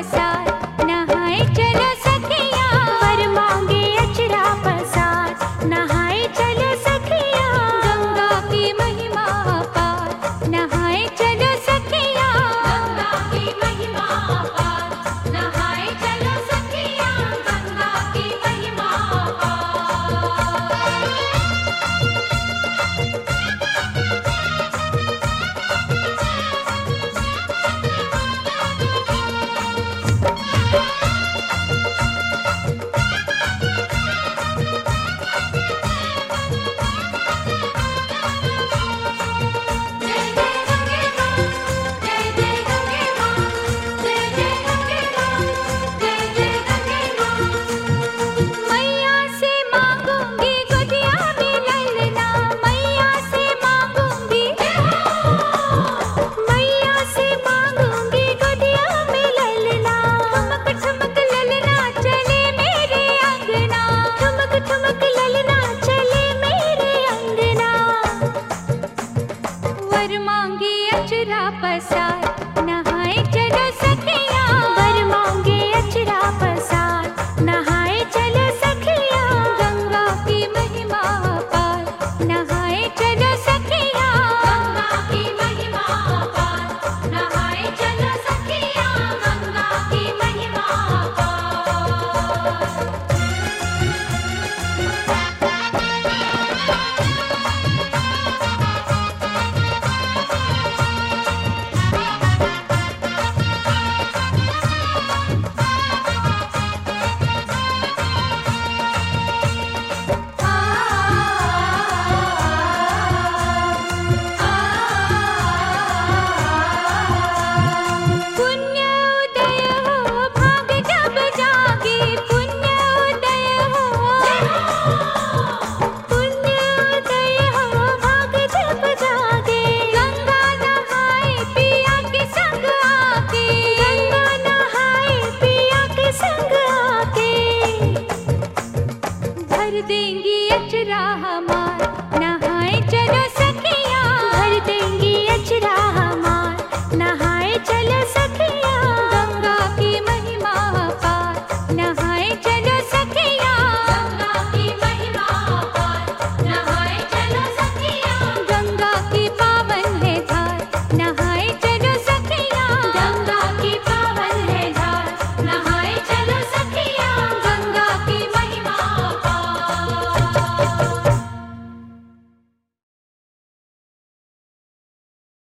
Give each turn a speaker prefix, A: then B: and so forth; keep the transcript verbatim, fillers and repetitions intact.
A: पसार, नहाए चलो सखिया। वर मांगे अचरा पसार, नहाए चलो सखिया। गंगा की महिमा अपार, नहाए चलो सखिया। गंगा की महिमा अपार, नहाए चलो सखिया। गंगा की महिमा अपार। पसार, नहाए चलो सखिया। वर मांगे अचरा पसार, नहाए चलो सखिया। गंगा की महिमा अपार, नहाए चलो सखिया। गंगा की महिमा अपार, नहाए चलो सखिया। गंगा की महिमा अपार। भर देंगी अचरा हमार, नहाए चलो सखिया। भर देंगी अचरा हमार, नहाए चलो सखिया।